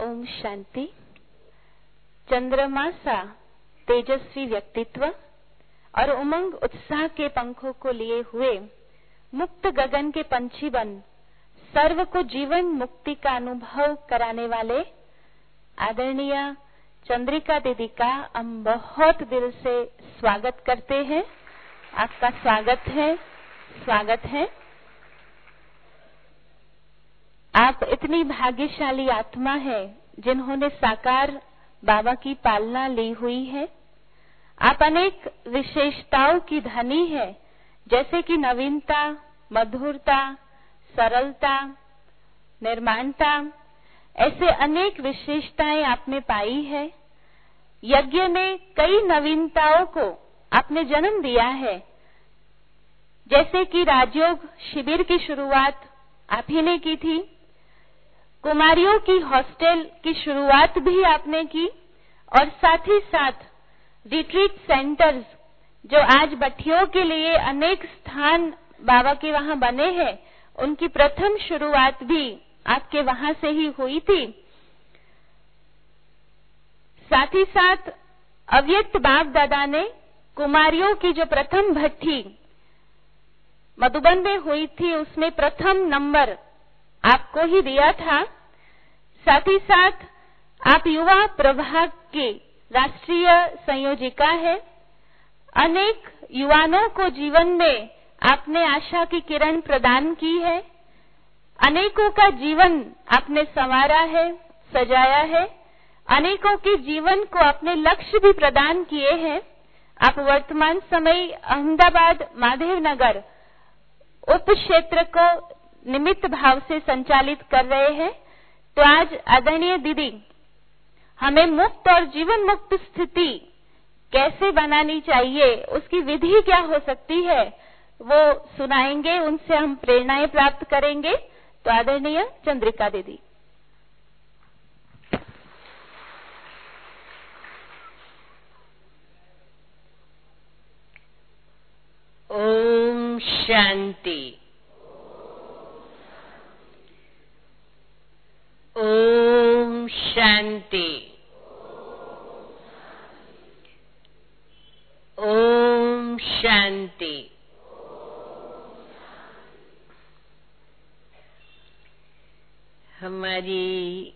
ओम शांति। चंद्रमा सा तेजस्वी व्यक्तित्व और उमंग उत्साह के पंखों को लिए हुए मुक्त गगन के पंछी बन सर्व को जीवन मुक्ति का अनुभव कराने वाले आदरणीय चंद्रिका दीदी का हम बहुत दिल से स्वागत करते हैं। आपका स्वागत है। आप इतनी भाग्यशाली आत्मा है जिन्होंने साकार बाबा की पालना ली हुई है। आप अनेक विशेषताओं की धनी है, जैसे कि नवीनता, मधुरता, सरलता, निर्माणता, ऐसे अनेक विशेषताएं आपने पाई है। यज्ञ में कई नवीनताओं को आपने जन्म दिया है, जैसे कि राजयोग शिविर की शुरुआत आप ही ने की थी। कुमारियों की हॉस्टल की शुरुआत भी आपने की और साथ ही साथ रिट्रीट सेंटर्स, जो आज भट्टियों के लिए अनेक स्थान बाबा के वहां बने हैं, उनकी प्रथम शुरुआत भी आपके वहां से ही हुई थी। साथ ही साथ अव्यक्त बाप दादा ने कुमारियों की जो प्रथम भट्टी मधुबन में हुई थी, उसमें प्रथम नंबर आपको ही दिया था। साथ ही साथ आप युवा प्रभाग की राष्ट्रीय संयोजिका है। अनेक युवाओं को जीवन में आपने आशा की किरण प्रदान की है। अनेकों का जीवन आपने संवारा है, सजाया है। अनेकों के जीवन को अपने लक्ष्य भी प्रदान किए हैं। आप वर्तमान समय अहमदाबाद माधव नगर उप क्षेत्र को निमित्त भाव से संचालित कर रहे हैं। तो आज आदरणीय दीदी हमें मुक्त और जीवन मुक्त स्थिति कैसे बनानी चाहिए, उसकी विधि क्या हो सकती है, वो सुनाएंगे। उनसे हम प्रेरणाएं प्राप्त करेंगे। तो आदरणीय चंद्रिका दीदी। ओम शांति। ओम शांति। ओम शांति। हमारी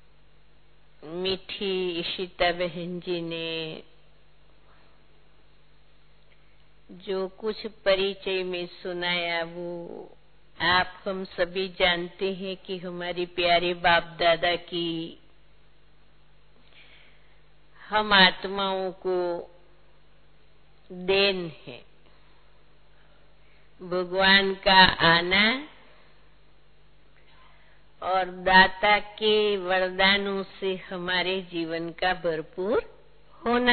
मीठी इशिता बहन जी ने जो कुछ परिचय में सुनाया, वो आप हम सभी जानते हैं कि हमारी प्यारे बाप दादा की हम आत्माओं को देन है। भगवान का आना और दाता के वरदानों से हमारे जीवन का भरपूर होना।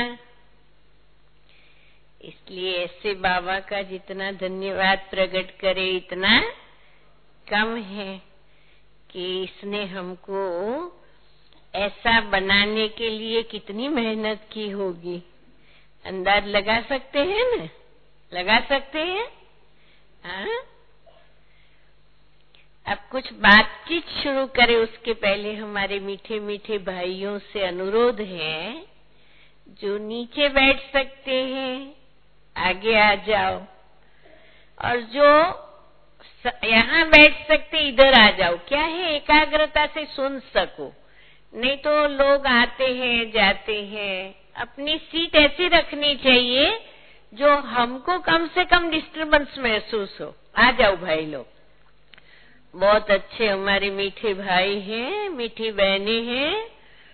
इसलिए ऐसे बाबा का जितना धन्यवाद प्रकट करे इतना कम है कि इसने हमको ऐसा बनाने के लिए कितनी मेहनत की होगी। अंदाज लगा सकते हैं ना? लगा सकते हैं? हाँ? अब कुछ बातचीत शुरू करें उसके पहले हमारे मीठे मीठे भाइयों से अनुरोध है, जो नीचे बैठ सकते हैं आगे आ जाओ, और जो यहाँ बैठ सकते इधर आ जाओ। क्या है, एकाग्रता से सुन सको। नहीं तो लोग आते हैं जाते हैं। अपनी सीट ऐसी रखनी चाहिए जो हमको कम से कम डिस्टर्बेंस महसूस हो। आ जाओ भाई लोग। बहुत अच्छे हमारे मीठे भाई हैं, मीठी बहनें हैं।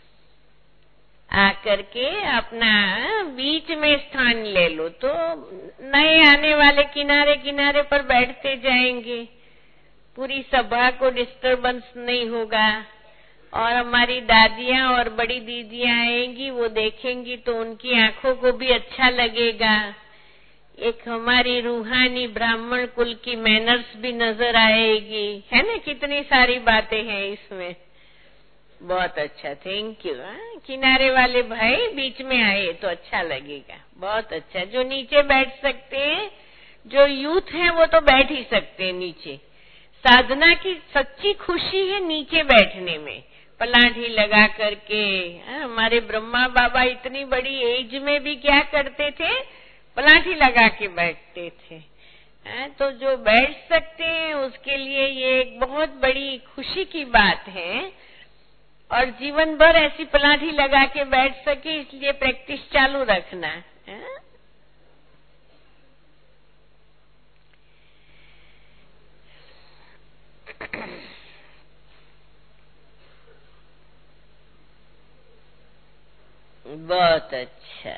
आकर के अपना बीच में स्थान ले लो, तो नए आने वाले किनारे किनारे पर बैठते जाएंगे। पूरी सभा को डिस्टर्बेंस नहीं होगा। और हमारी दादियां और बड़ी दीदियां आएंगी, वो देखेंगी तो उनकी आंखों को भी अच्छा लगेगा। एक हमारी रूहानी ब्राह्मण कुल की मैनर्स भी नजर आएगी, है ना? कितनी सारी बातें हैं इसमें। बहुत अच्छा, थैंक यू। किनारे वाले भाई बीच में आए तो अच्छा लगेगा। बहुत अच्छा। जो नीचे बैठ सकते हैं, जो यूथ है, वो तो बैठ ही सकते हैं नीचे। साधना की सच्ची खुशी है नीचे बैठने में, पलाठी लगा करके। हमारे ब्रह्मा बाबा इतनी बड़ी एज में भी क्या करते थे? पलाठी लगा के बैठते थे। तो जो बैठ सकते हैं उसके लिए ये एक बहुत बड़ी खुशी की बात है, और जीवन भर ऐसी पलाठी लगा के बैठ सके इसलिए प्रैक्टिस चालू रखना है। बहुत अच्छा।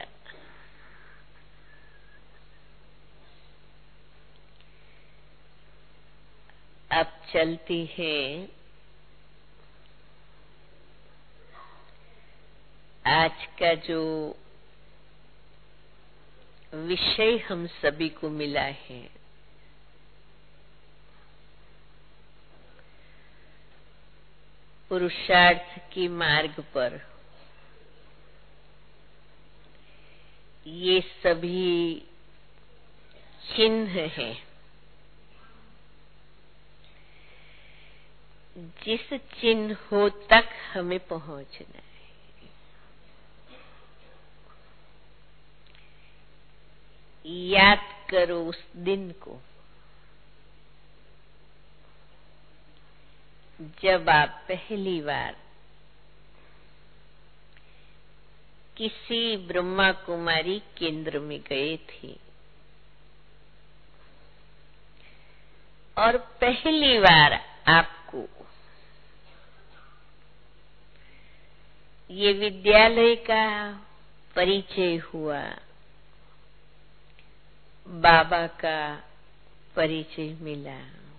अब चलती है आज का जो विषय हम सभी को मिला है, पुरुषार्थ की मार्ग पर ये सभी चिन्ह हैं। जिस चिन्हों तक हमें पहुंचना है, याद करो उस दिन को जब आप पहली बार किसी ब्रह्मा कुमारी केंद्र में गए थे और पहली बार आपको ये विद्यालय का परिचय हुआ, बाबा का परिचय मिला।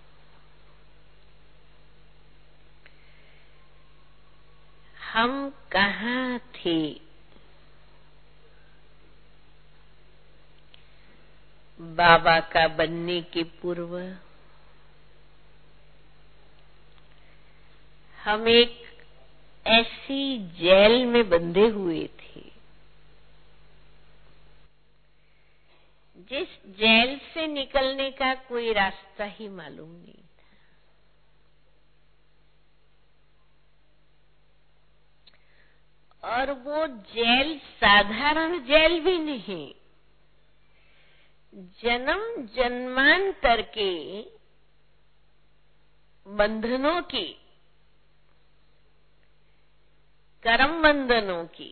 हम कहाँ थे? बाबा का बनने के पूर्व हम एक ऐसी जेल में बंधे हुए थे जिस जेल से निकलने का कोई रास्ता ही मालूम नहीं था। और वो जेल साधारण जेल भी नहीं, जन्म जन्मांतर के बंधनों की, कर्म बंधनों की,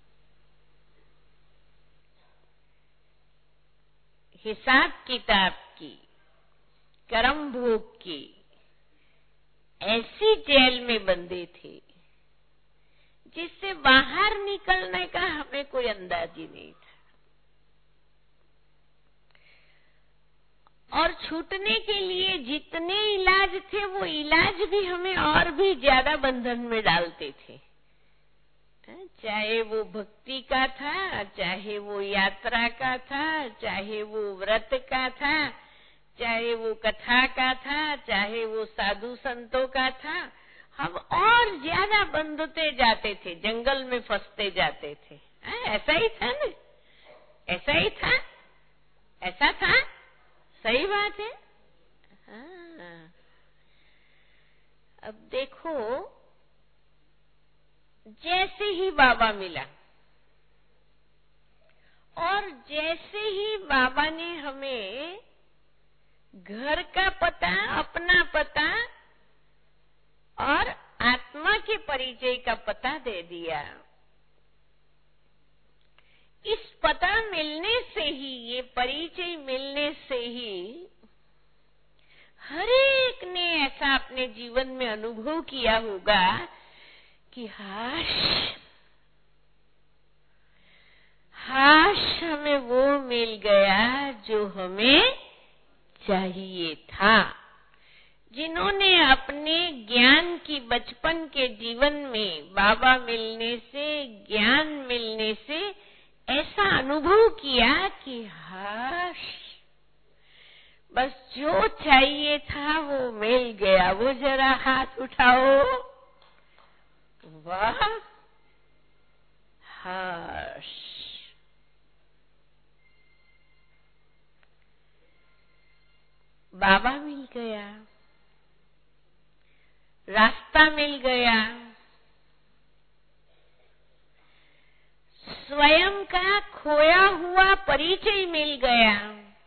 हिसाब किताब की, कर्म भोग की ऐसी जेल में बंधे थे जिससे बाहर निकलने का हमें कोई अंदाज ही नहीं था। और छूटने के लिए जितने इलाज थे वो इलाज भी हमें और भी ज्यादा बंधन में डालते थे। चाहे वो भक्ति का था, चाहे वो यात्रा का था, चाहे वो व्रत का था, चाहे वो कथा का था, चाहे वो साधु संतों का था, हम और ज्यादा बंधते जाते थे, जंगल में फंसते जाते थे। ऐसा ही था ना? ऐसा ही था? ऐसा था? सही बात है। हाँ। अब देखो, जैसे ही बाबा मिला और जैसे ही बाबा ने हमें घर का पता, अपना पता और आत्मा के परिचय का पता दे दिया, इस पता मिलने से ही, ये परिचय मिलने से ही हर एक ने ऐसा अपने जीवन में अनुभव किया होगा कि हाश हमें वो मिल गया जो हमें चाहिए था। जिन्होंने अपने ज्ञान की बचपन के जीवन में बाबा मिलने से, ज्ञान मिलने से ऐसा अनुभव किया कि हाश बस जो चाहिए था वो मिल गया। वो जरा हाथ उठाओ। वाह, हाश। बाबा मिल गया, रास्ता मिल गया, स्वयं का खोया हुआ परिचय मिल गया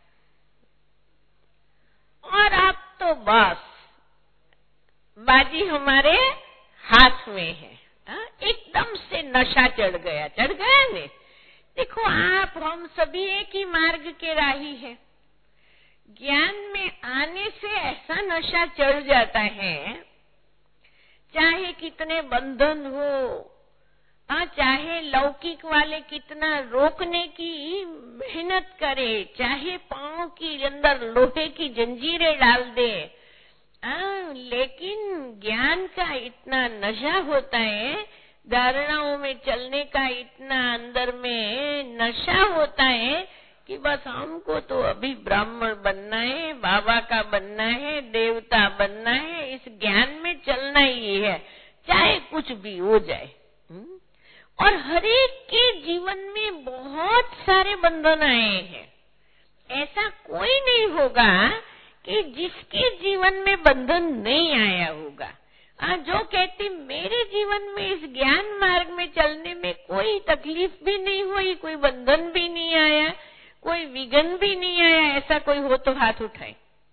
और अब तो बस बाजी हमारे हाथ में है। एकदम से नशा चढ़ गया ने। देखो आप हम सभी एक ही मार्ग के राही हैं। ज्ञान में आने से ऐसा नशा चढ़ जाता है, चाहे कितने बंधन हो, चाहे लौकिक वाले कितना रोकने की मेहनत करे, चाहे पांव के अंदर लोहे की जंजीरें डाल दे, लेकिन ज्ञान का इतना नशा होता है, धारणाओं में चलने का इतना अंदर में नशा होता है कि बस हमको तो अभी ब्राह्मण बनना है, बाबा का बनना है, देवता बनना है, इस ज्ञान में चलना ही है, चाहे कुछ भी हो जाए। और हरेक के जीवन में बहुत सारे बंधन आए हैं। ऐसा कोई नहीं होगा कि जिसके जीवन में बंधन नहीं आया होगा। जो कहती मेरे जीवन में इस ज्ञान मार्ग में चलने में कोई तकलीफ भी नहीं हुई, कोई बंधन भी नहीं आया, कोई विघ्न भी नहीं आया, ऐसा कोई हो तो हाथ उठाए।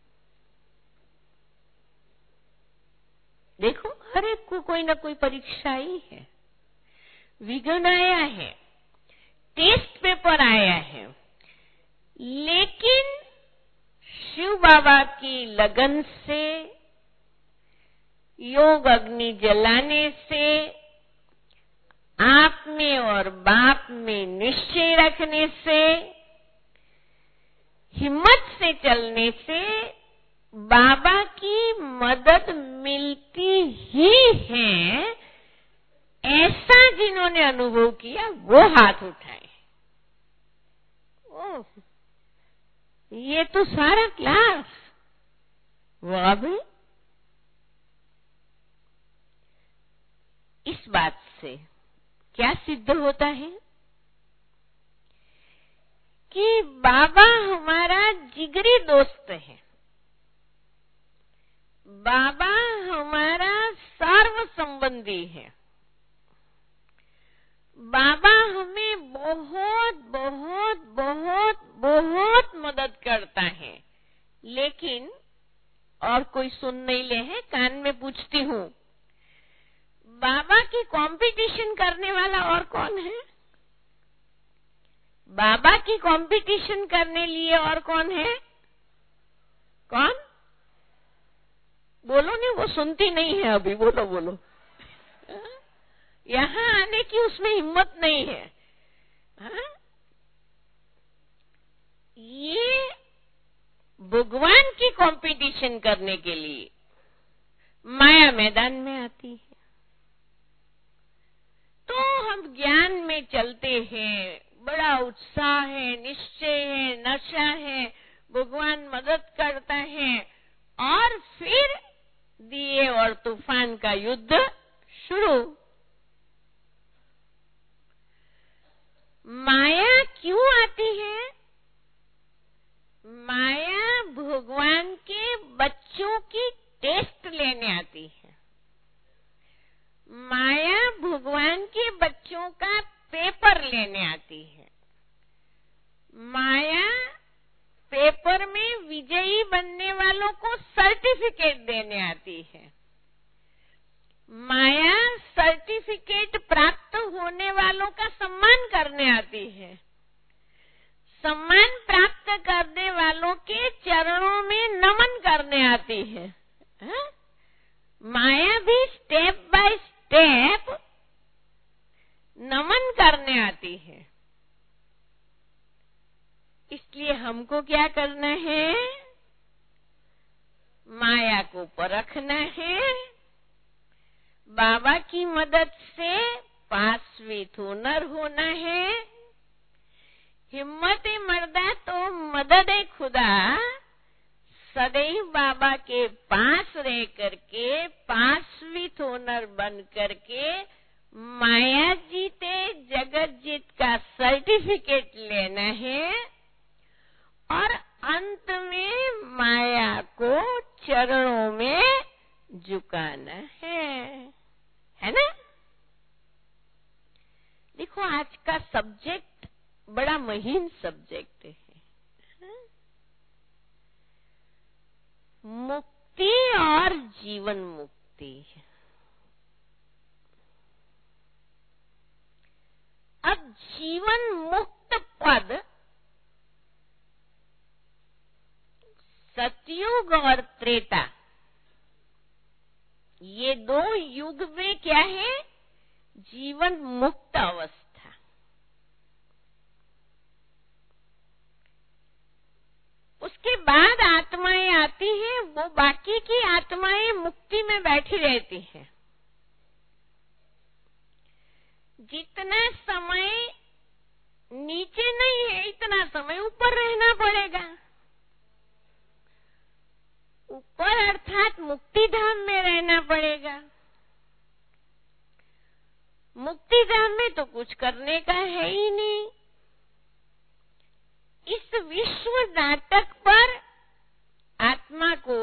देखो हर एक को कोई ना कोई परीक्षा ही है, विघ्न आया है, टेस्ट पेपर आया है, लेकिन शिव बाबा की लगन से, योग अग्नि जलाने से, आप में और बाप में निश्चय रखने से, हिम्मत से चलने से बाबा की मदद मिलती ही है। ऐसा जिन्होंने अनुभव किया वो हाथ उठाए। ओह, ये तो सारा क्लास। वाह भाई, इस बात से क्या सिद्ध होता है कि बाबा हमारा जिगरी दोस्त है, बाबा हमारा सर्व संबंधी है, बाबा हमें बहुत बहुत बहुत बहुत मदद करता है। लेकिन और कोई सुन नहीं ले है, कान में पूछती हूँ, बाबा की कंपटीशन करने वाला और कौन है? बाबा की कंपटीशन करने लिए और कौन है? कौन? बोलो नहीं, वो सुनती नहीं है अभी। बोलो बोलो। यहाँ आने की उसमें हिम्मत नहीं है। ये भगवान की कंपटीशन करने के लिए माया मैदान में आती है। तो हम ज्ञान में चलते हैं, बड़ा उत्साह है, निश्चय है, नशा है, भगवान मदद करता है, और फिर दिए और तूफान का युद्ध शुरू। माया क्यों आती है? माया भगवान के बच्चों की टेस्ट लेने आती है। माया भगवान के बच्चों का पेपर लेने आती है। माया पेपर में विजयी बनने वालों को सर्टिफिकेट देने आती है। माया सर्टिफिकेट प्राप्त होने वालों का सम्मान करने आती है। सम्मान प्राप्त करने वालों के चरणों में नमन करने आती है। माया भी स्टेप बाय स्टेप नमन करने आती है। इसलिए हमको क्या करना है? माया को परखना है, बाबा की मदद से पास विथ हुनर होना है। हिम्मत मर्दा तो मदद खुदा, सदैव बाबा के पास रह करके, पास विथ हुनर बन करके माया जीते जगत जीत का सर्टिफिकेट लेना है, और अंत में माया को चरणों में झुकाना है ना? देखो देखो आज का सब्जेक्ट बड़ा महीन सब्जेक्ट है, मुक्ति और जीवन मुक्ति। अब जीवन मुक्त पद सतयुग और त्रेता, ये दो युग में क्या है? जीवन मुक्त अवस्था। उसके बाद आत्माएं आती हैं, वो बाकी की आत्माएं मुक्ति में बैठी रहती हैं। जितना समय नीचे नहीं है, इतना समय ऊपर रहना पड़ेगा। ऊपर अर्थात मुक्ति धाम में रहना पड़ेगा। मुक्ति धाम में तो कुछ करने का है ही नहीं। इस विश्व नाटक पर आत्मा को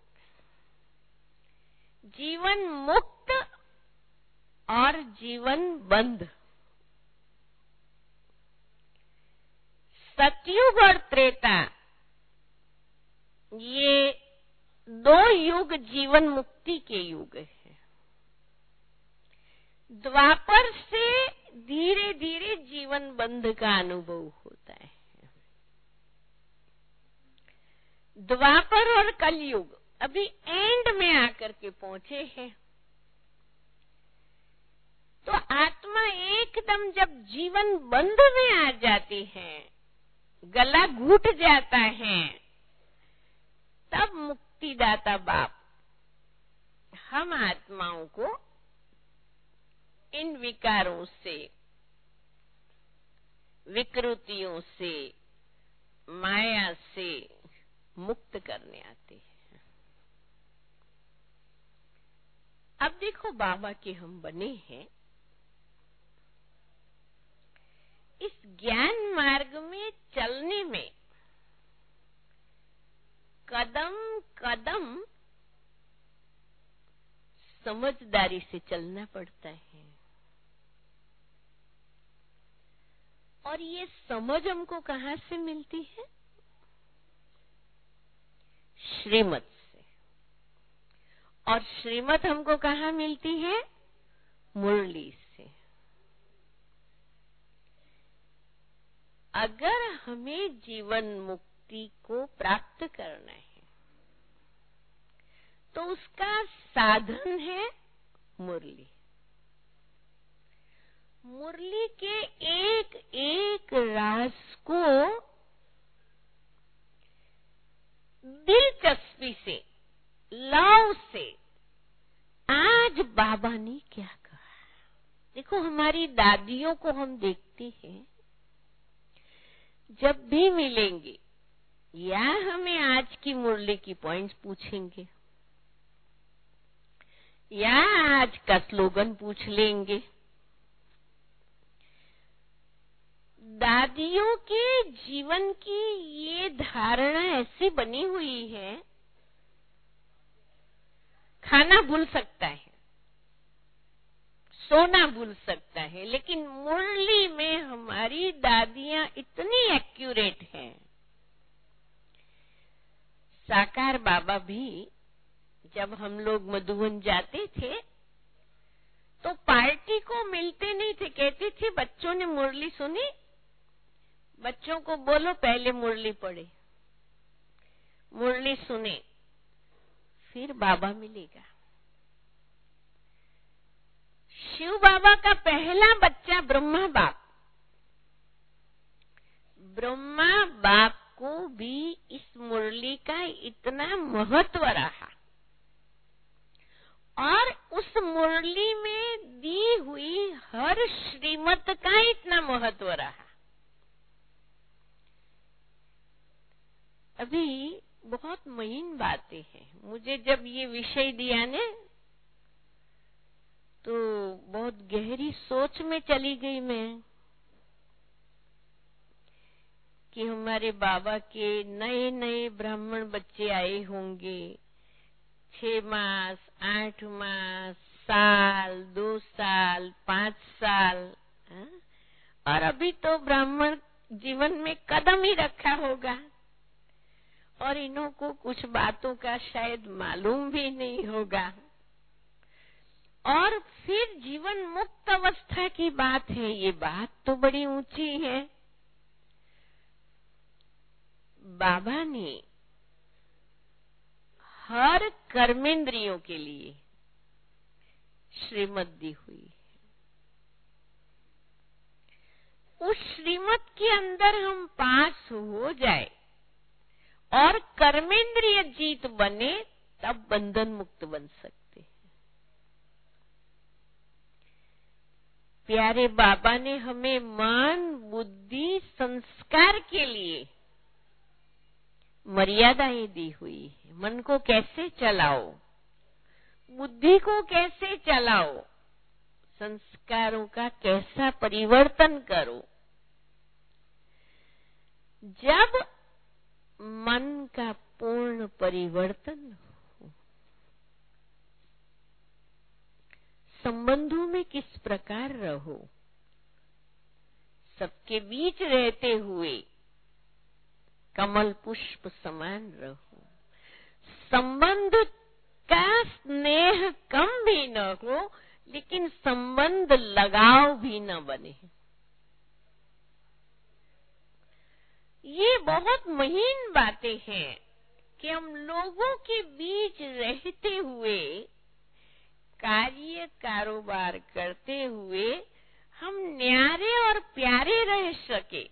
जीवन मुक्त और जीवन बंद, सतयुग और त्रेता, ये दो युग जीवन मुक्ति के युग है। द्वापर से धीरे धीरे जीवन बंध का अनुभव होता है। द्वापर और कलयुग अभी एंड में आकर के पहुंचे हैं। तो आत्मा एकदम जब जीवन बंध में आ जाती है, गला घुट जाता है, तब मुक्तिदाता बाप हम आत्माओं को इन विकारों से, विकृतियों से, माया से मुक्त करने आते हैं। अब देखो बाबा के हम बने हैं, इस ज्ञान मार्ग में चलने में कदम कदम समझदारी से चलना पड़ता है। और ये समझ हमको कहाँ से मिलती है? श्रीमत से। और श्रीमत हमको कहाँ मिलती है? मुरली से। अगर हमें जीवन मुक्ति को प्राप्त करना है तो उसका साधन है मुरली। मुरली के एक एक रास को दिलचस्पी से, लव से आज बाबा ने क्या कहा। देखो हमारी दादियों को हम देखते हैं, जब भी मिलेंगे या हमें आज की मुरली की पॉइंट्स पूछेंगे या आज का स्लोगन पूछ लेंगे। दादियों के जीवन की ये धारणा ऐसी बनी हुई है, खाना भूल सकता है, सोना भूल सकता है, लेकिन मुरली में हमारी दादियां इतनी एक्यूरेट हैं। साकार बाबा भी जब हम लोग मधुबन जाते थे तो पार्टी को मिलते नहीं थे, कहते थे बच्चों ने मुरली सुनी, बच्चों को बोलो पहले मुरली पढ़े, मुरली सुने, फिर बाबा मिलेगा। शिव बाबा का पहला बच्चा ब्रह्मा बाप, ब्रह्मा बाप को भी इस मुरली का इतना महत्व रहा और उस मुरली में दी हुई हर श्रीमत का इतना महत्व रहा। अभी बहुत महीन बातें हैं, मुझे जब ये विषय दिया ने तो बहुत गहरी सोच में चली गई मैं कि हमारे बाबा के नए नए ब्राह्मण बच्चे आए होंगे, 6 मास, 8 मास, साल, 2 साल, 5 साल, और अभी तो ब्राह्मण जीवन में कदम ही रखा होगा और इन्हों को कुछ बातों का शायद मालूम भी नहीं होगा। और फिर जीवन मुक्त अवस्था की बात है, ये बात तो बड़ी ऊंची है। बाबा ने हर कर्मेंद्रियों के लिए श्रीमत दी हुई है। उस श्रीमत के अंदर हम पास हो जाए और कर्मेंद्रिय जीत बने, तब बंधन मुक्त बन सकते हैं। प्यारे बाबा ने हमें मन, बुद्धि, संस्कार के लिए मर्यादाएं दी हुई है। मन को कैसे चलाओ, बुद्धि को कैसे चलाओ, संस्कारों का कैसा परिवर्तन करो। जब मन का पूर्ण परिवर्तन हो, संबंधों में किस प्रकार रहो, सबके बीच रहते हुए कमल पुष्प समान रहो। संबंध का स्नेह कम भी न हो, लेकिन संबंध लगाव भी न बने। ये बहुत महीन बातें हैं कि हम लोगों के बीच रहते हुए, कार्य कारोबार करते हुए हम न्यारे और प्यारे रह सके।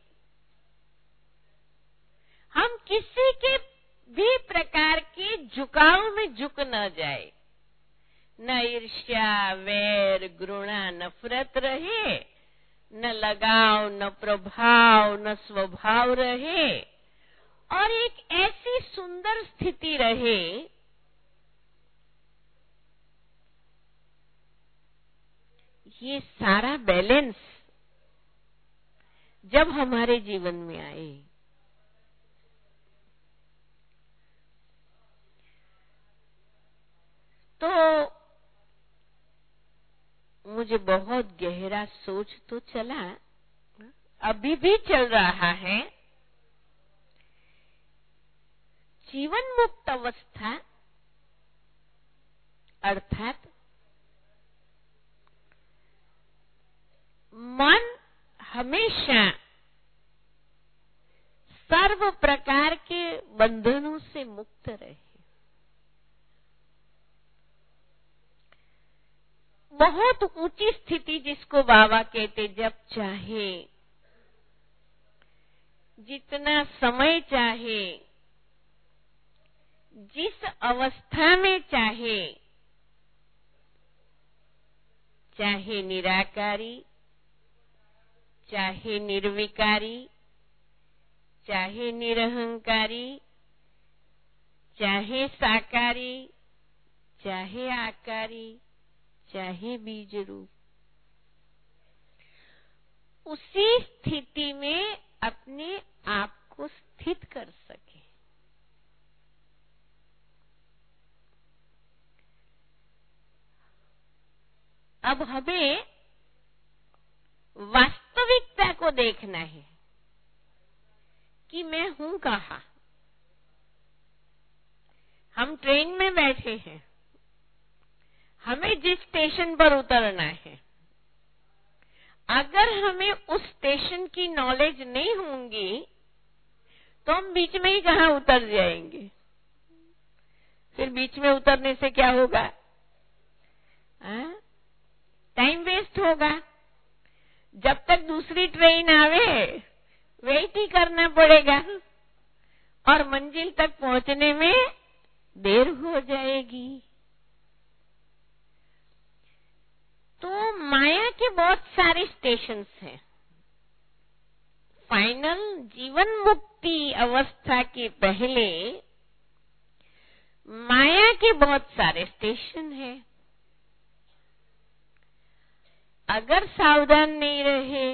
हम किसी के भी प्रकार के झुकाव में झुक न जाए, न ईर्ष्या, वैर, घृणा, नफरत रहे, न लगाव, न प्रभाव, न स्वभाव रहे, और एक ऐसी सुंदर स्थिति रहे ये सारा बैलेंस जब हमारे जीवन में आए, तो मुझे बहुत गहरा सोच तो चला, अभी भी चल रहा है। जीवन मुक्त अवस्था अर्थात मन हमेशा सर्व प्रकार के बंधनों से मुक्त रहे। बहुत ऊंची स्थिति जिसको बाबा कहते, जब चाहे, जितना समय चाहे, जिस अवस्था में चाहे, चाहे निराकारी, चाहे निर्विकारी, चाहे निरहंकारी, चाहे साकारी, चाहे आकारी, चाहे बीज रूप, उसी स्थिति में अपने आप को स्थित कर सके। अब हमें वास्तविकता को देखना है कि मैं हूं कहाँ। हम ट्रेन में बैठे हैं, हमें जिस स्टेशन पर उतरना है, अगर हमें उस स्टेशन की नॉलेज नहीं होगी तो हम बीच में ही कहाँ उतर जाएंगे। फिर बीच में उतरने से क्या होगा? टाइम वेस्ट होगा। जब तक दूसरी ट्रेन आवे वेट ही करना पड़ेगा और मंजिल तक पहुंचने में देर हो जाएगी। तो माया के बहुत सारे स्टेशंस हैं। फाइनल जीवन मुक्ति अवस्था के पहले माया के बहुत सारे स्टेशन हैं। अगर सावधान नहीं रहे,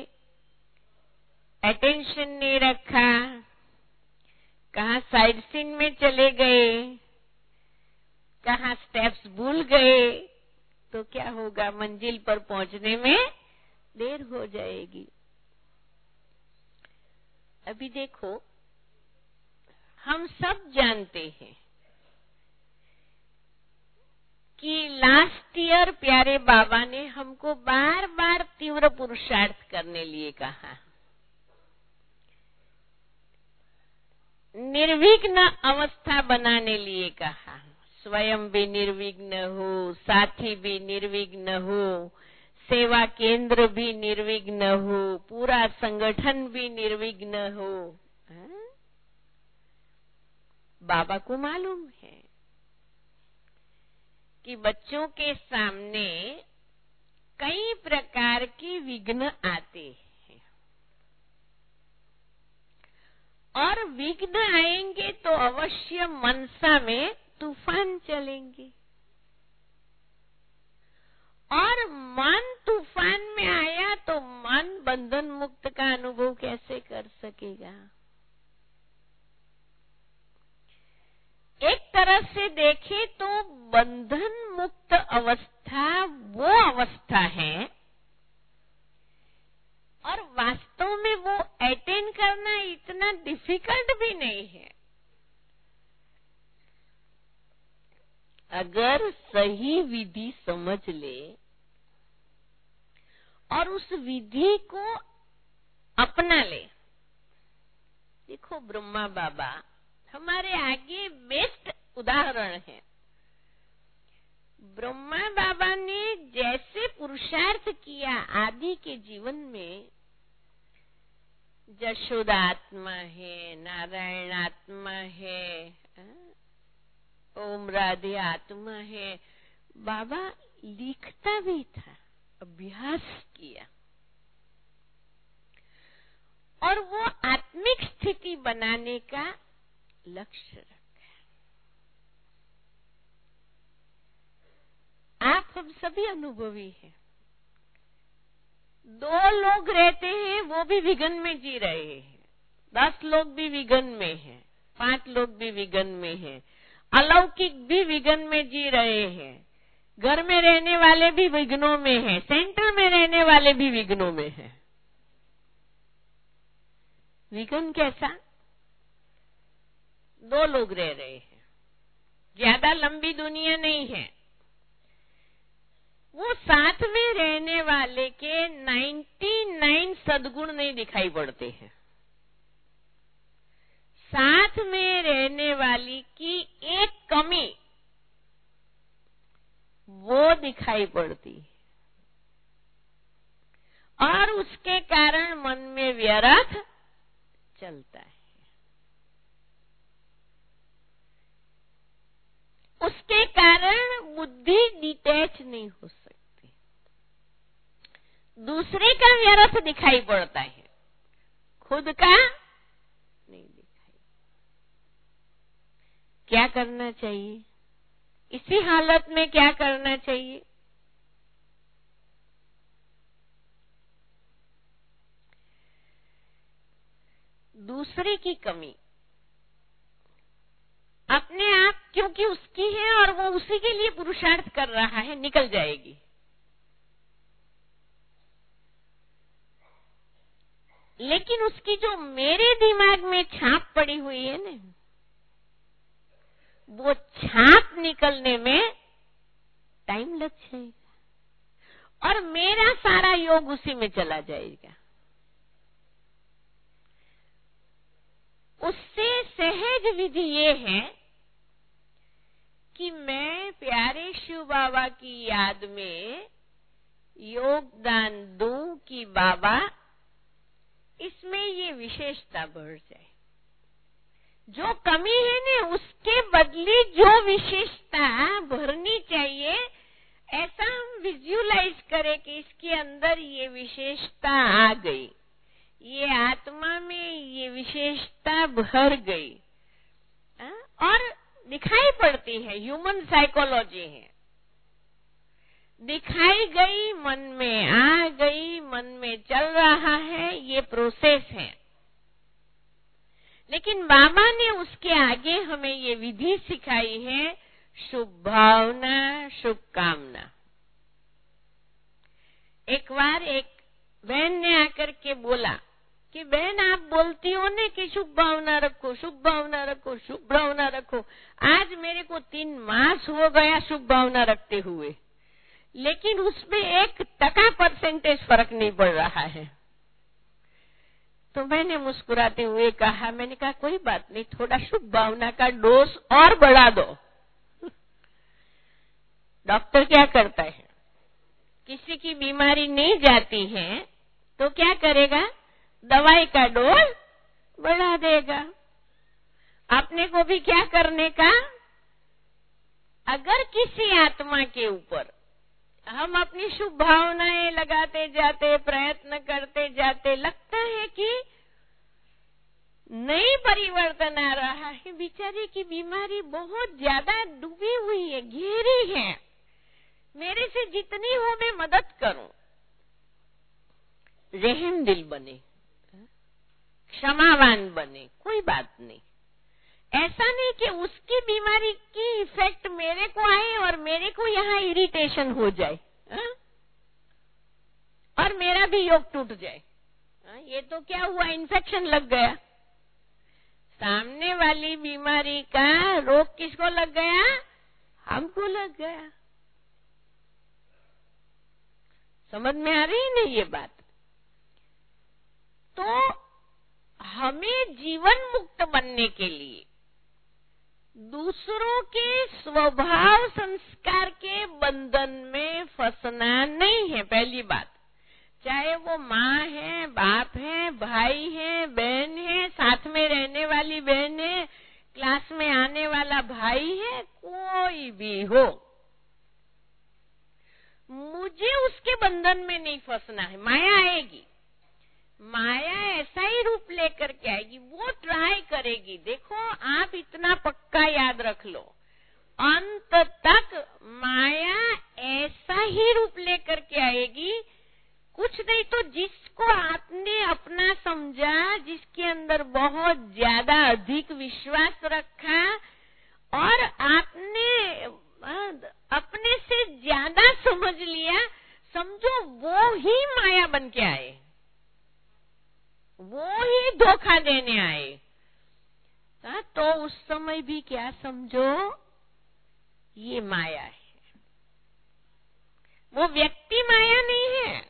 अटेंशन नहीं रखा, कहाँ साइड सीन में चले गए, कहाँ स्टेप्स भूल गए, तो क्या होगा? मंजिल पर पहुंचने में देर हो जाएगी। अभी देखो, हम सब जानते हैं कि लास्ट ईयर प्यारे बाबा ने हमको बार बार तीव्र पुरुषार्थ करने लिए कहा। निर्विघ्न अवस्था बनाने लिए कहा। स्वयं भी निर्विघ्न हो, साथी भी निर्विघ्न हो, सेवा केंद्र भी निर्विघ्न हो, पूरा संगठन भी निर्विघ्न हो। बाबा को मालूम है कि बच्चों के सामने कई प्रकार के विघ्न आते हैं, और विघ्न आएंगे तो अवश्य मनसा में तूफान चलेंगे, और मन तूफान में आया तो मन बंधन मुक्त का अनुभव कैसे कर सकेगा। एक तरह से देखें तो बंधन मुक्त अवस्था वो अवस्था है, और वास्तव में वो अटेन करना इतना डिफिकल्ट भी नहीं है। अगर सही विधि समझ ले और उस विधि को अपना ले। देखो, ब्रह्मा बाबा हमारे आगे बेस्ट उदाहरण है। ब्रह्मा बाबा ने जैसे पुरुषार्थ किया आदि के जीवन में, यशोदा आत्मा है, नारायण आत्मा है, ओम राधे आत्मा है, बाबा लिखता भी था, अभ्यास किया, और वो आत्मिक स्थिति बनाने का लक्ष्य रखा। आप हम सभी अनुभवी हैं। 2 लोग रहते हैं, वो भी विघन में जी रहे हैं। 10 लोग भी विघन में हैं, 5 लोग भी विघन में हैं, अलौकिक भी विघन में जी रहे हैं, घर में रहने वाले भी विघ्नों में हैं, सेंटर में रहने वाले भी विघ्नों में हैं। विघन कैसा? 2 लोग रह रहे हैं, ज्यादा लंबी दुनिया नहीं है। वो साथ में रहने वाले के 99 सद्गुण नहीं दिखाई पड़ते हैं, साथ में रहने वाली की एक कमी वो दिखाई पड़ती है, और उसके कारण मन में व्यर्थ चलता है। उसके कारण बुद्धि डिटैच नहीं हो सकती, दूसरे का व्यर्थ दिखाई पड़ता है, खुद का नहीं दिखाई। क्या करना चाहिए इसी हालत में? क्या करना चाहिए? दूसरे की कमी अपने आप, क्योंकि उसकी है और वो उसी के लिए पुरुषार्थ कर रहा है, निकल जाएगी। लेकिन उसकी जो मेरे दिमाग में छाप पड़ी हुई है ना, वो छाप निकलने में टाइम लग जाएगा, और मेरा सारा योग उसी में चला जाएगा। उससे सहज विधि ये है कि मैं प्यारे शिव बाबा की याद में योगदान दूं कि बाबा इसमें ये विशेषता बढ़ जाए। जो कमी है ना, उसके बदले जो विशेषता भरनी चाहिए, ऐसा हम विजुअलाइज करें कि इसके अंदर ये विशेषता आ गई, ये आत्मा में ये विशेषता भर गई, और दिखाई पड़ती है। ह्यूमन साइकोलॉजी है, दिखाई गई, मन में आ गई, मन में चल रहा है, ये प्रोसेस है। लेकिन बाबा ने उसके आगे हमें ये विधि सिखाई है, शुभ भावना, शुभकामना। एक बार एक बहन ने आकर के बोला कि बहन आप बोलती हो ने कि शुभ भावना रखो, शुभ भावना रखो, शुभ भावना रखो। आज मेरे को 3 मास हो गया शुभ भावना रखते हुए, लेकिन उसमें 1% फर्क नहीं पड़ रहा है। तो मैंने मुस्कुराते हुए कहा, मैंने कहा कोई बात नहीं, थोड़ा शुभ भावना का डोज और बढ़ा दो। डॉक्टर क्या करता है, किसी की बीमारी नहीं जाती है तो क्या करेगा, दवाई का डोज बढ़ा देगा। आपने को भी क्या करने का, अगर किसी आत्मा के ऊपर हम अपनी शुभ भावनाएं लगाते जाते, प्रयत्न करते जाते, लगता है कि नहीं परिवर्तन आ रहा है, बेचारी की बीमारी बहुत ज्यादा डूबी हुई है, गहरी है, मेरे से जितनी हो मैं मदद करूं, रहम दिल बने, क्षमावान बने, कोई बात नहीं। ऐसा नहीं कि उसकी बीमारी की इफेक्ट मेरे को आए और मेरे को यहाँ इरिटेशन हो जाए और मेरा भी योग टूट जाए। ये तो क्या हुआ, इन्फेक्शन लग गया। सामने वाली बीमारी का रोग किसको लग गया, हमको लग गया। समझ में आ रही है ना ये बात। तो हमें जीवन मुक्त बनने के लिए दूसरों के स्वभाव संस्कार के बंधन में फंसना नहीं है, पहली बात। चाहे वो माँ है, बाप है, भाई है, बहन है, साथ में रहने वाली बहन है, क्लास में आने वाला भाई है, कोई भी हो, मुझे उसके बंधन में नहीं फंसना है। माया आएगी, माया ऐसा ही रूप लेकर के आएगी, वो ट्राई करेगी। देखो आप इतना पक्का याद रख लो, अंत तक माया ऐसा ही रूप लेकर के आएगी। कुछ नहीं तो जिसको आपने अपना समझा, जिसके अंदर बहुत ज्यादा अधिक विश्वास रखा और आपने अपने से ज्यादा समझ लिया, समझो वो ही माया बन के आए, वो ही धोखा देने आए। तो उस समय भी क्या समझो, ये माया है, वो व्यक्ति माया नहीं है।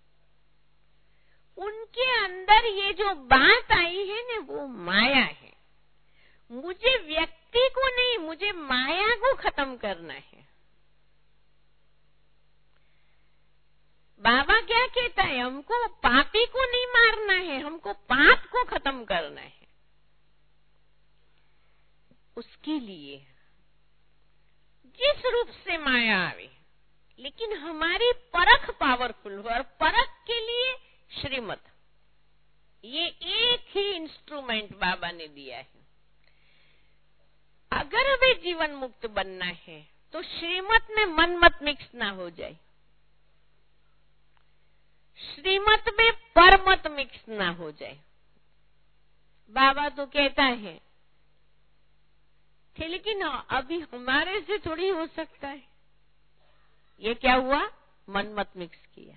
उनके अंदर ये जो बात आई है ना, वो माया है। मुझे व्यक्ति को नहीं, मुझे माया को खत्म करना है। बाबा क्या कहता है, हमको पापी को नहीं मारना है, हमको पाप को खत्म करना है। उसके लिए जिस रूप से माया आवे, लेकिन हमारी परख पावरफुल हो, और परख के लिए श्रीमत, ये एक ही इंस्ट्रूमेंट बाबा ने दिया है। अगर हमें जीवन मुक्त बनना है तो श्रीमत में मन मत मिक्स ना हो जाए, श्रीमत में पर मत मिक्स ना हो जाए। बाबा तो कहता है थे, लेकिन अभी हमारे से थोड़ी हो सकता है। ये क्या हुआ, मन मत मिक्स किया।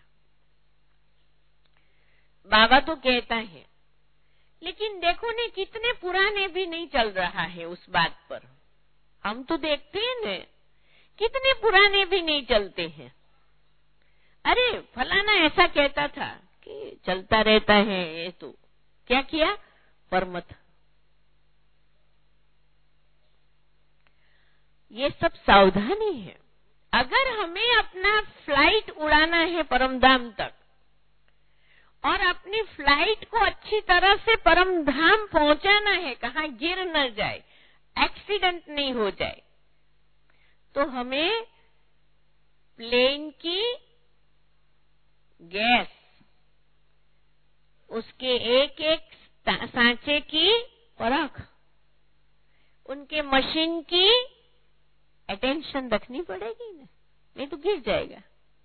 बाबा तो कहता है, लेकिन देखो ने कितने पुराने भी नहीं चल रहा है उस बात पर। हम तो देखते हैं न, कितने पुराने भी नहीं चलते हैं। अरे फलाना ऐसा कहता था कि चलता रहता है, ये तो क्या किया, परमत। ये सब सावधानी है। अगर हमें अपना फ्लाइट उड़ाना है परमधाम तक, और अपनी फ्लाइट को अच्छी तरह से परमधाम पहुंचाना है, कहाँ गिर न जाए, एक्सीडेंट नहीं हो जाए, तो हमें प्लेन की गैस, उसके एक एक सांचे की परख, उनके मशीन की अटेंशन रखनी पड़ेगी ना, नहीं तो गिर जाएगा।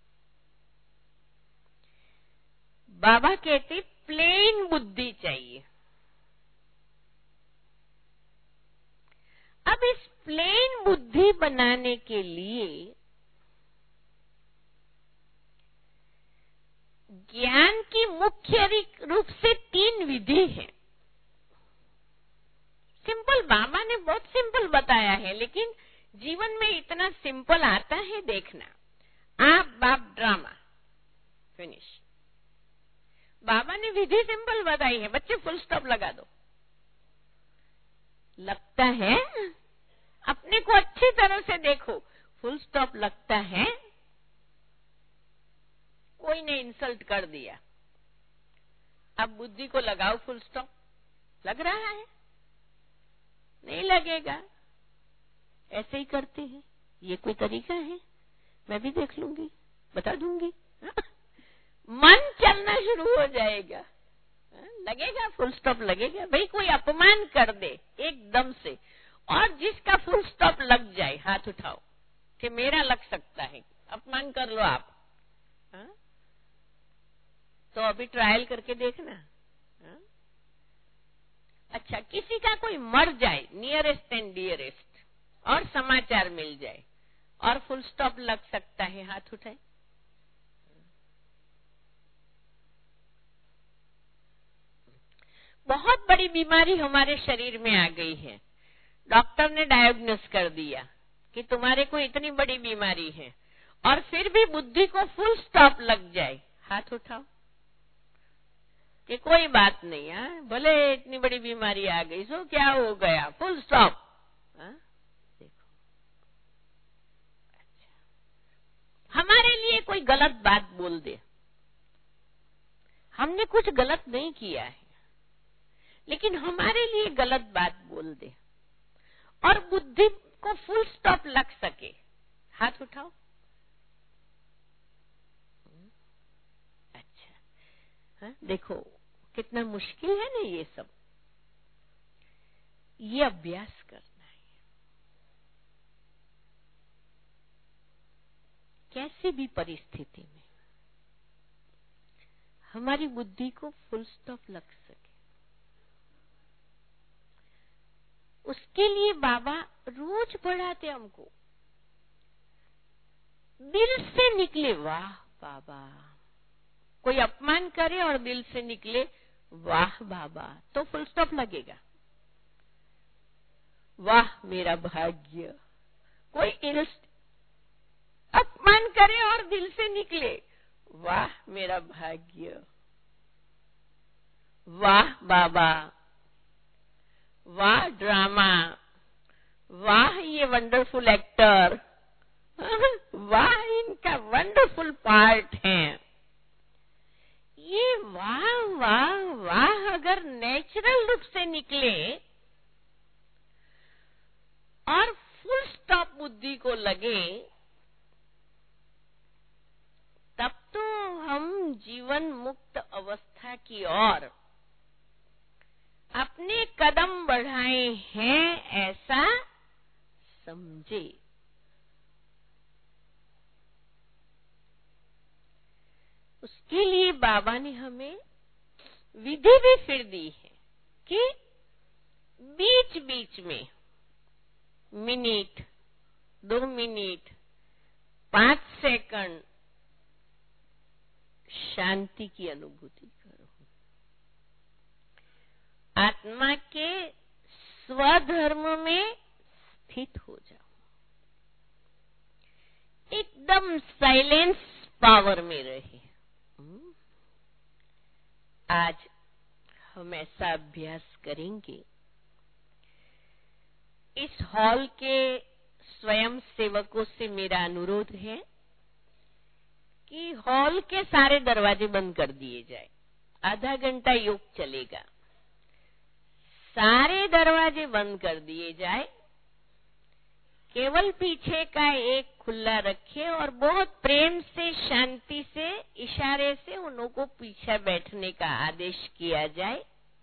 बाबा कहते प्लेन बुद्धि चाहिए। अब इस प्लेन बुद्धि बनाने के लिए ज्ञान की मुख्य रूप से 3 विधि है। सिंपल, बाबा ने बहुत सिंपल बताया है, लेकिन जीवन में इतना सिंपल आता है देखना। आप बाप ड्रामा फिनिश। बाबा ने विधि सिंपल बताई है, बच्चे फुल स्टॉप लगा दो। लगता है, अपने को अच्छी तरह से देखो, फुल स्टॉप लगता है, कोई ने इंसल्ट कर दिया, अब बुद्धि को लगाओ फुल स्टॉप, लग रहा है? नहीं लगेगा। ऐसे ही करते हैं, ये कोई तरीका है? मैं भी देख लूंगी, बता दूंगी। मन चलना शुरू हो जाएगा, लगेगा फुल स्टॉप लगेगा। भाई कोई अपमान कर दे एकदम से, और जिसका फुल स्टॉप लग जाए हाथ उठाओ कि मेरा लग सकता है, अपमान कर लो आप। तो अभी ट्रायल करके देखना। अच्छा, किसी का कोई मर जाए, नियरेस्ट एंड डियरेस्ट, और समाचार मिल जाए और फुल स्टॉप लग सकता है, हाथ उठाए। बहुत बड़ी बीमारी हमारे शरीर में आ गई है, डॉक्टर ने डायग्नोस कर दिया कि तुम्हारे को इतनी बड़ी बीमारी है, और फिर भी बुद्धि को फुल स्टॉप लग जाए, हाथ उठाओ कि कोई बात नहीं है, भले इतनी बड़ी बीमारी आ गई, सो क्या हो गया, फुल स्टॉप। देखो, अच्छा, हमारे लिए कोई गलत बात बोल दे, हमने कुछ गलत नहीं किया है, लेकिन हमारे लिए गलत बात बोल दे और बुद्धि को फुल स्टॉप लग सके, हाथ उठाओ। अच्छा, देखो कितना मुश्किल है ना ये सब, ये अभ्यास करना है। कैसी भी परिस्थिति में हमारी बुद्धि को फुल स्टॉप लग सके, उसके लिए बाबा रोज पढ़ाते हमको, दिल से निकले वाह बाबा। कोई अपमान करे और दिल से निकले वाह बाबा, तो फुल स्टॉप लगेगा। वाह मेरा भाग्य। कोई अपमान करे और दिल से निकले वाह मेरा भाग्य, वाह बाबा, वाह ड्रामा, वाह ये वंडरफुल एक्टर, वाह इनका वंडरफुल पार्ट है। ये वाह वाह वाह अगर नेचुरल रूप से निकले और फुल स्टॉप बुद्धि को लगे, तब तो हम जीवन मुक्त अवस्था की ओर अपने कदम बढ़ाए हैं, ऐसा समझे। उसके लिए बाबा ने हमें विधि भी फिर दी है कि बीच बीच में मिनट, 2 मिनट, 5 सेकंड शांति की अनुभूति करो। आत्मा के स्वधर्म में स्थित हो जाओ, एकदम साइलेंस पावर में रहे। आज हम ऐसा अभ्यास करेंगे। इस हॉल के स्वयं सेवकों से मेरा अनुरोध है कि हॉल के सारे दरवाजे बंद कर दिए जाए। आधा घंटा योग चलेगा, सारे दरवाजे बंद कर दिए जाए, केवल पीछे का एक खुला रखे और बहुत प्रेम से, शांति से, इशारे से उन्हों को पीछे बैठने का आदेश किया जाए।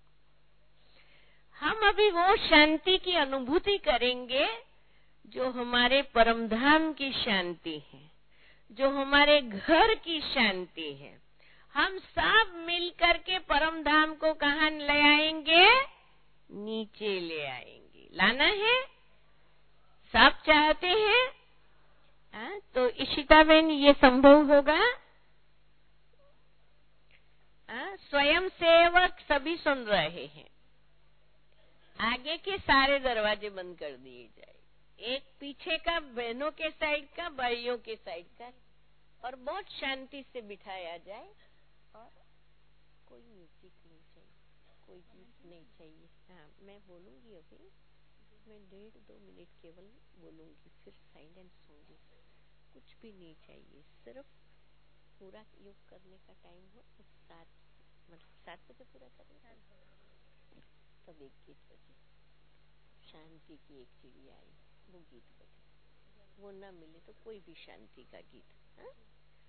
हम अभी वो शांति की अनुभूति करेंगे जो हमारे परमधाम की शांति है, जो हमारे घर की शांति है। हम सब मिलकर के परमधाम को कहाँ ले आएंगे? नीचे ले आएंगे। लाना है? सब चाहते हैं? तो इशिता बहन ये संभव होगा? स्वयं सेवक सभी सुन रहे हैं। आगे के सारे दरवाजे बंद कर दिए जाए, एक पीछे का बहनों के साइड का, भाइयों के साइड का, और बहुत शांति से बिठाया जाए। और कोई म्यूजिक नहीं चाहिए, कोई गीत नहीं चाहिए। हाँ, मैं बोलूंगी अभी, मैं 1.5-2 मिनट केवल बोलूंगी, फिर साइलेंस होंगी। कुछ भी नहीं चाहिए, सिर्फ पूरा योग करने का टाइम हो तो 7 बजे पूरा करेंगे, तब एक गीत बजे, शांति की एक चिड़िया आई, वो गीत बजे। वो ना मिले तो कोई भी शांति का गीत। हा?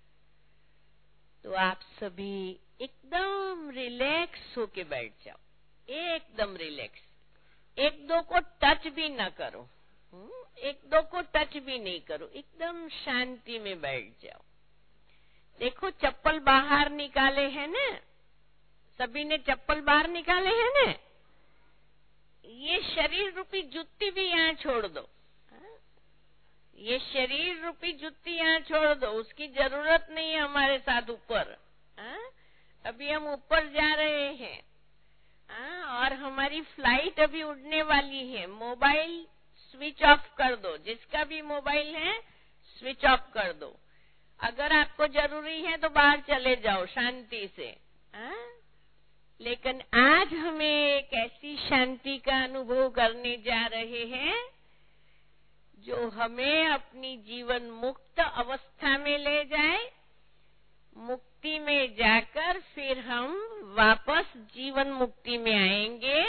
तो आप सभी एकदम रिलैक्स होके बैठ जाओ, एकदम रिलैक्स। एक दो को टच भी ना करो, एक दो को टच भी नहीं करो, एकदम शांति में बैठ जाओ। देखो, चप्पल बाहर निकाले हैं ना, सभी ने चप्पल बाहर निकाले हैं ना। ये शरीर रूपी जुत्ती भी यहाँ छोड़ दो, ये शरीर रूपी जुत्ती यहाँ छोड़ दो, उसकी जरूरत नहीं है हमारे साथ ऊपर। अभी हम ऊपर जा रहे हैं, और हमारी फ्लाइट अभी उड़ने वाली है। मोबाइल स्विच ऑफ कर दो, जिसका भी मोबाइल है स्विच ऑफ कर दो। अगर आपको जरूरी है तो बाहर चले जाओ शांति से। लेकिन आज हमें एक ऐसी शांति का अनुभव करने जा रहे हैं जो हमें अपनी जीवन मुक्त अवस्था में ले जाए। मुक्ति में जाकर फिर हम वापस जीवन मुक्ति में आएंगे।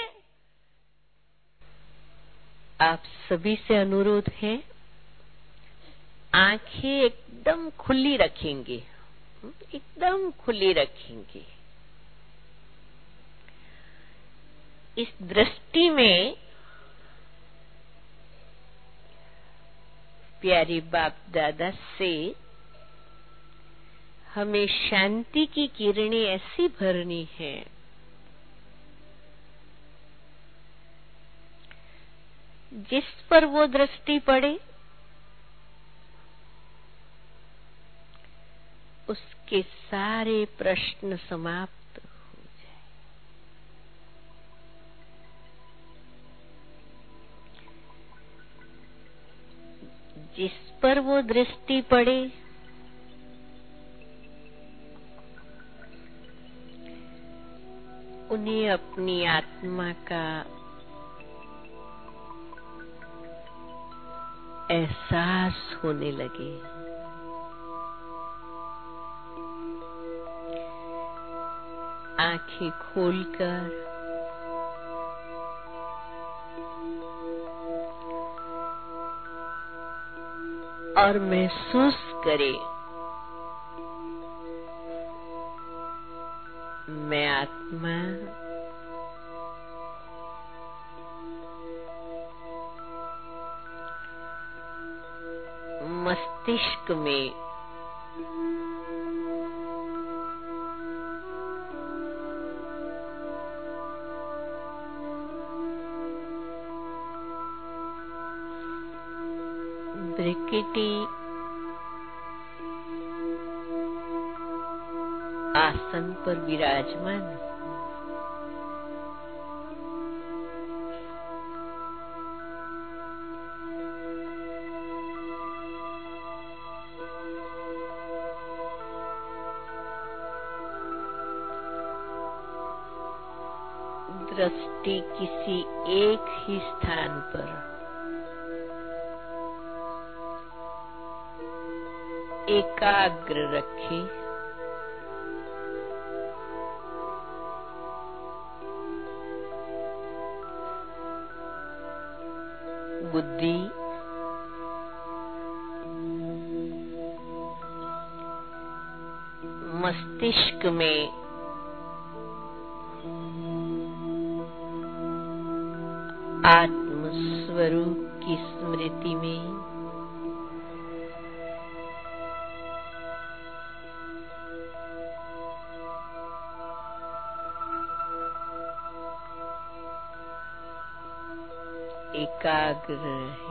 आप सभी से अनुरोध है, आंखें एकदम खुली रखेंगे, एकदम खुली रखेंगे। इस दृष्टि में प्यारे बाप दादा से हमें शांति की किरणें ऐसी भरनी है जिस पर वो दृष्टि पड़े उसके सारे प्रश्न समाप्त हो जाए। जिस पर वो दृष्टि पड़े उन्हें अपनी आत्मा का एहसास होने लगे। आंखें खोलकर और महसूस करे, मैं आत्मा मस्तिष्क में ब्रैकेटी आसन पर विराजमान। दृष्टि किसी एक ही स्थान पर एकाग्र रखे। बुद्धि मस्तिष्क में आत्म स्वरूप की स्मृति में एकाग्र रहे।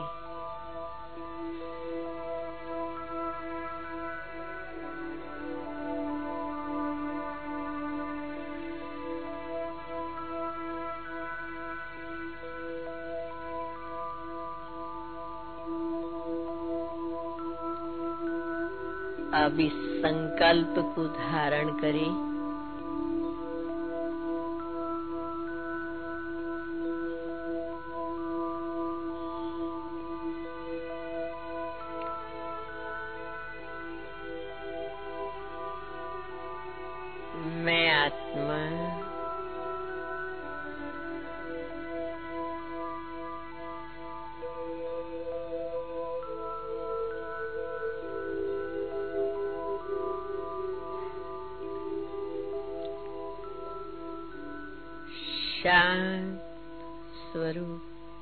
अब इस संकल्प को धारण करें। मैं आत्मा शांत स्वरूप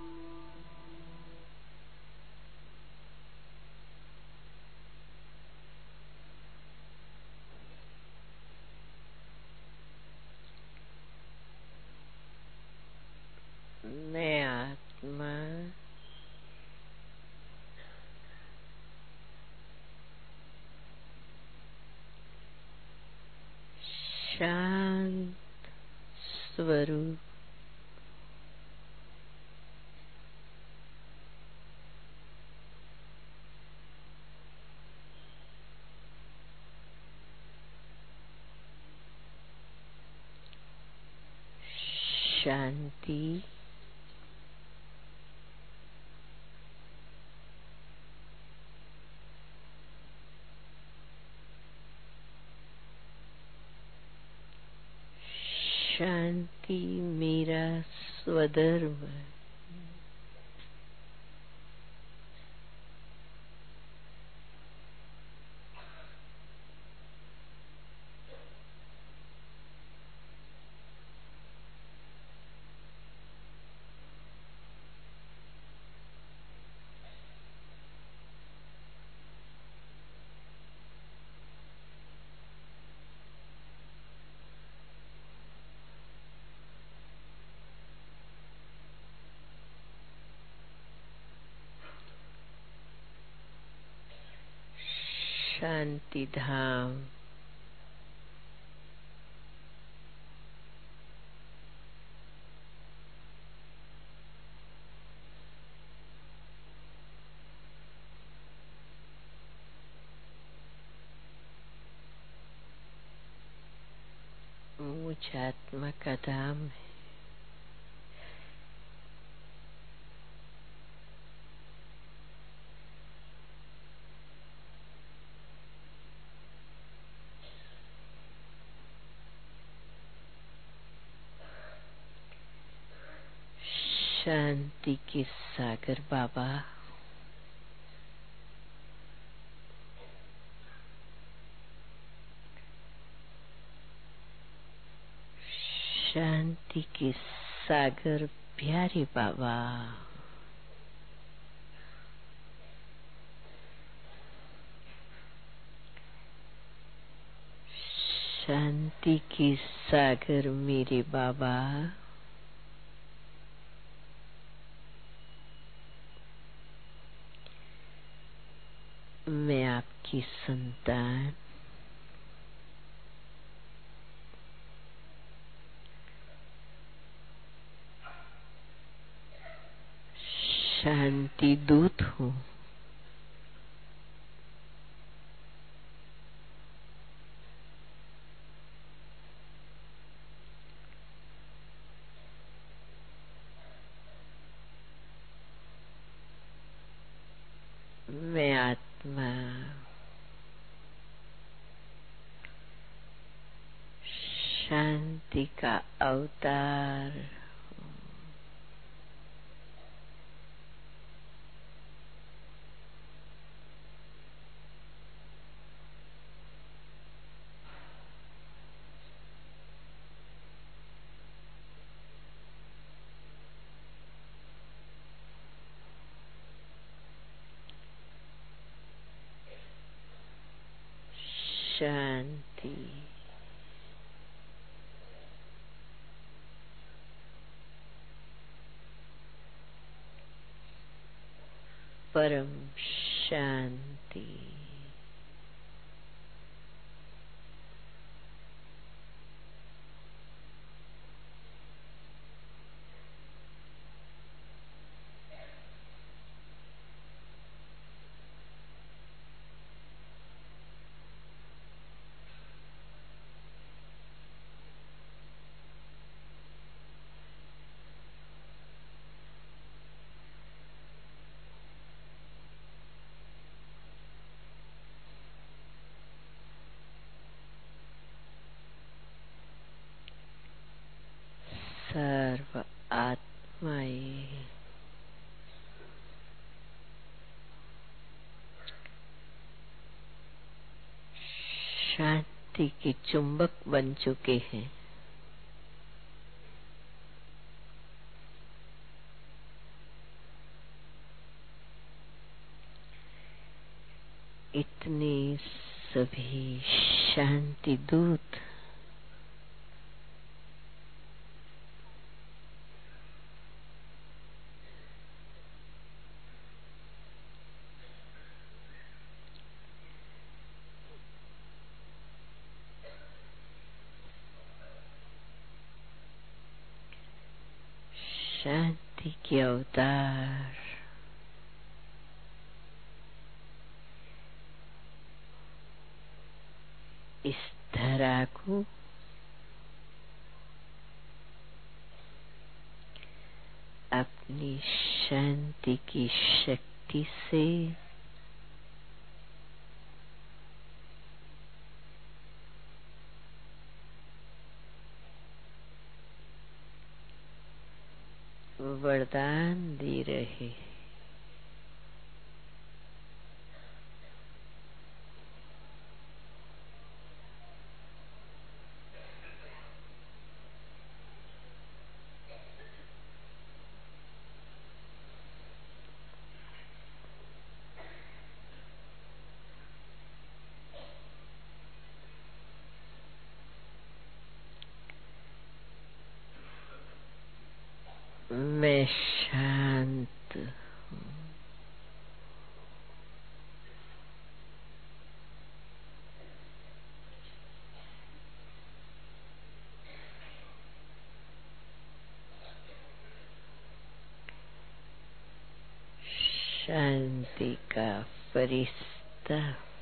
मैं आत्मा शांत स्वरूप शांति शांति मेरा स्वधर्म है। शांति धाम मुझ आत्मा का धाम है। शांति के सागर बाबा शांति के सागर प्यारे बाबा शांति के सागर मेरे बाबा मैं आपकी संतान शांति दूत हूँ। मैं आत्मा शांति का अवतार शांति परम शांति सर्व आत्माएं शांति के चुंबक बन चुके हैं। इतने सभी शांति दूत शांति के अवतार इस धरा को अपनी शांति की शक्ति से वरदान दे रहे। मैं शांत हूँ। शांति का फरिश्ता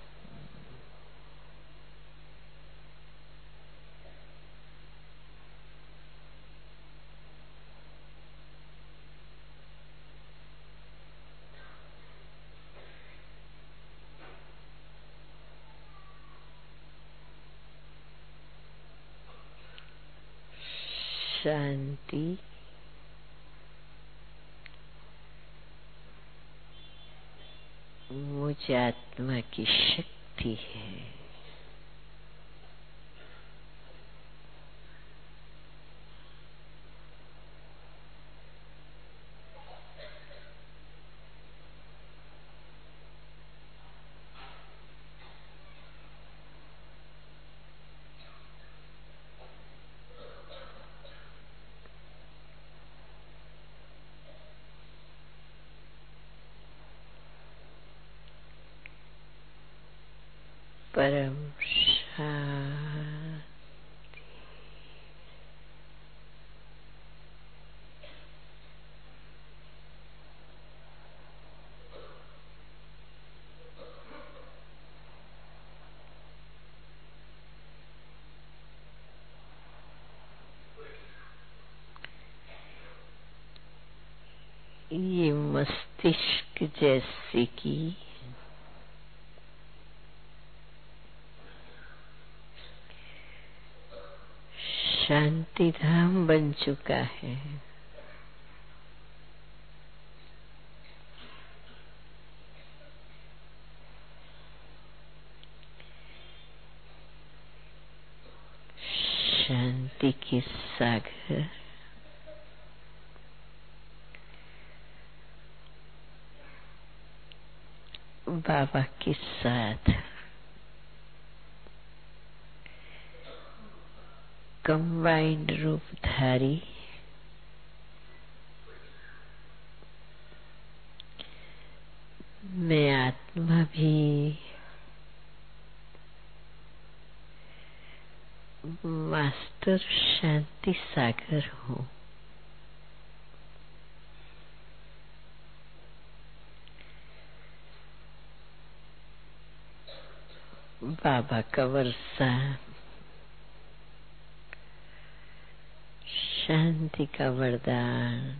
शांति मुझ आत्मा की शक्ति है। परम शांति। ये मस्तिष्क जैसे कि शांति धाम बन चुका है। शांति के सागर बाबा के साथ कंबाइंड रूपधारी मैं आत्मा भी मास्टर शांति सागर हूँ। बाबा का वर्षा शांति का वरदान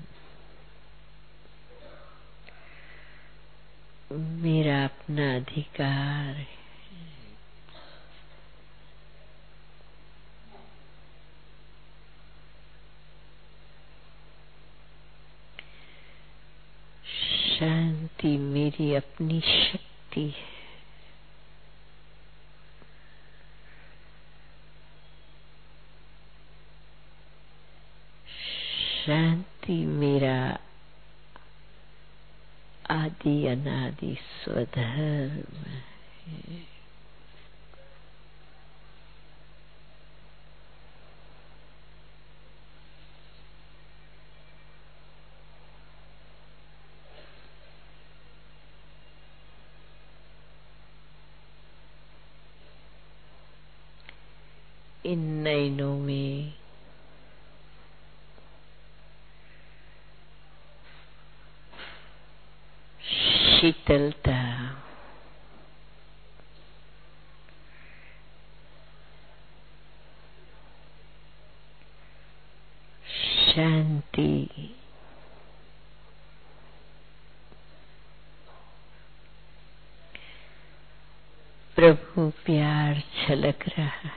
मेरा अपना अधिकार है। शांति मेरी अपनी शक्ति है। शांति मेरा आदि अनादि स्वधर्म है। इन नयनों में शीतलता, शांति, प्रभु प्यार झलक रहा है।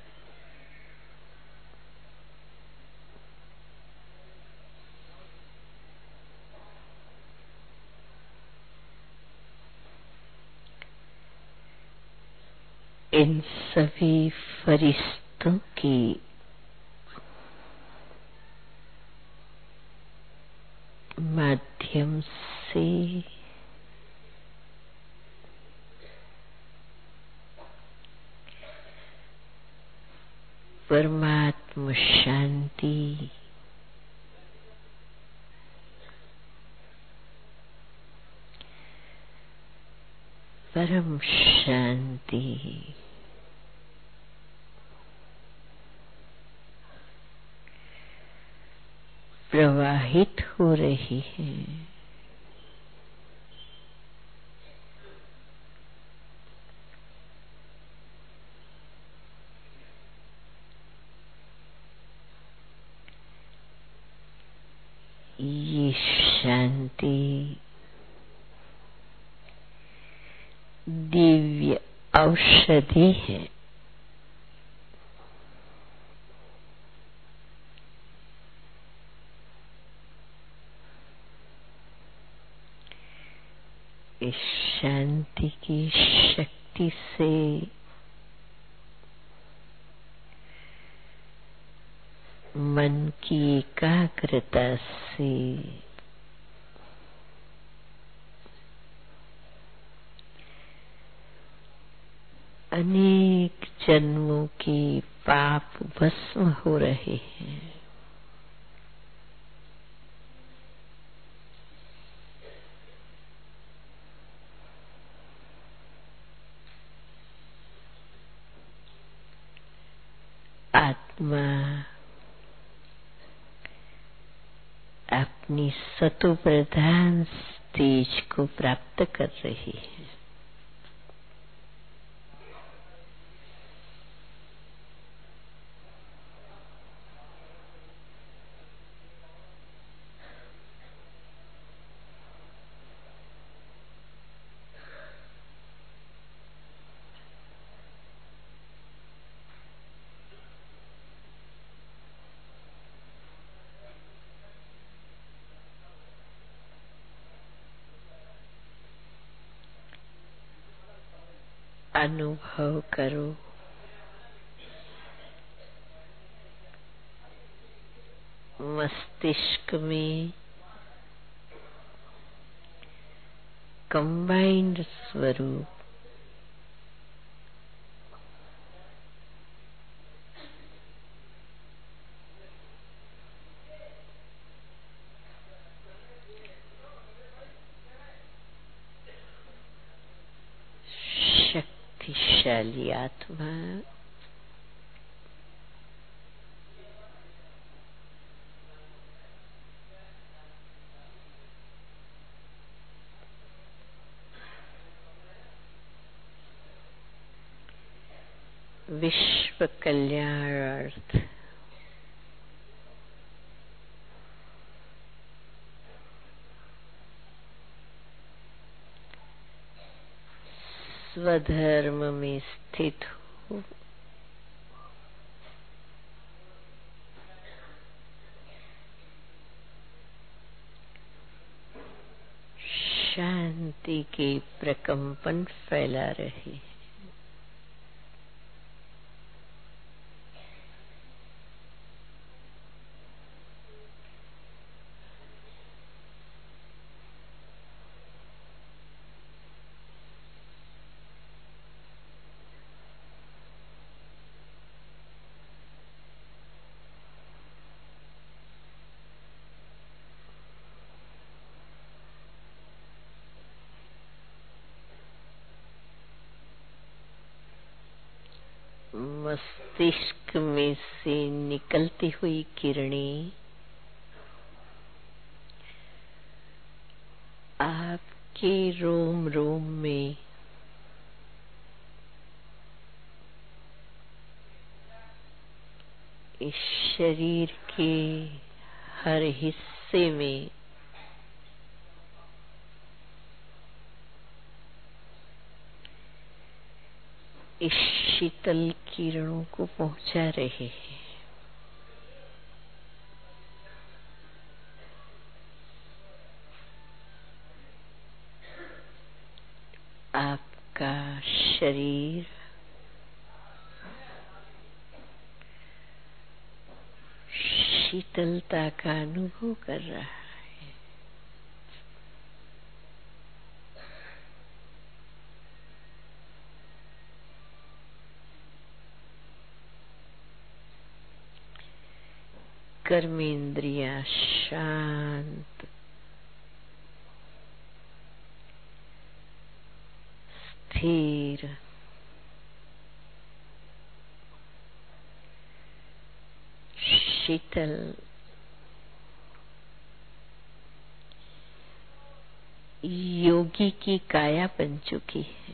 इन सभी फरिश्तों की माध्यम से परमात्मा शांति परम शांति प्रवाहित हो रही है। ये शांति दिव्य औषधि है। इस शांति की शक्ति से मन की एकाग्रता से अनेक जन्मों के पाप भस्म हो रहे हैं। आत्मा अपनी सतो प्रधान तेज को प्राप्त कर रही है। अनुभव करो मस्तिष्क में कंबाइंड स्वरूप शक्तिशाली आत्मा विश्व कल्याणार्थ स्वधर्म में स्थित हो। शांति के प्रकंपन फैला रहे। मस्तिष्क में से निकलती हुई किरणें आपके रोम रोम में इस शरीर के हर हिस्से में इस शीतल किरणों को पहुंचा रहे हैं। आपका शरीर शीतलता का अनुभव कर रहा है। कर्मेंद्रियां शांत, स्थिर, शीतल, योगी की काया बन चुकी है।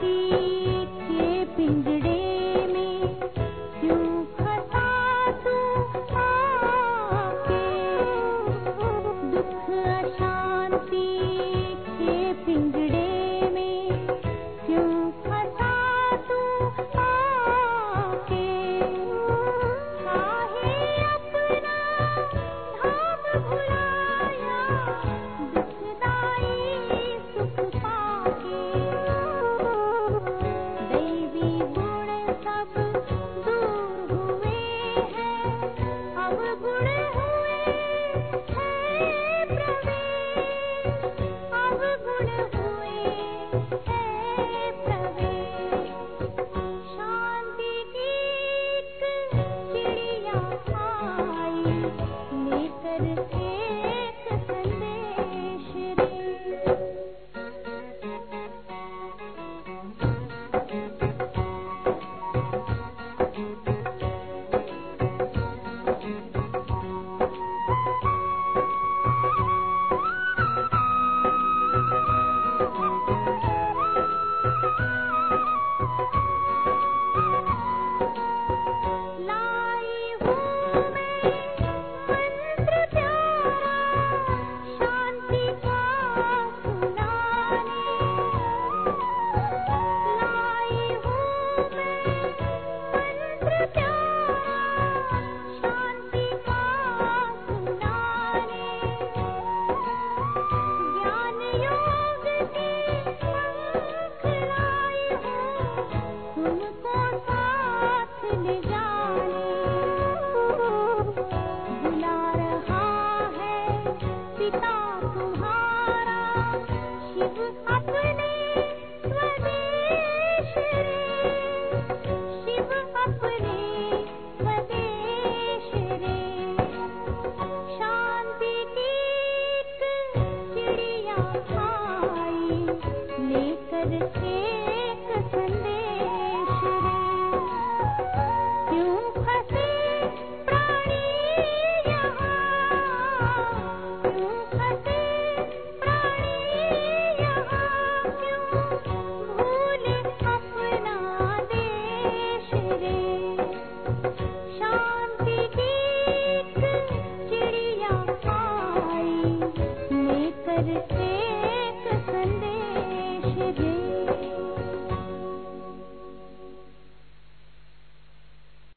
पिता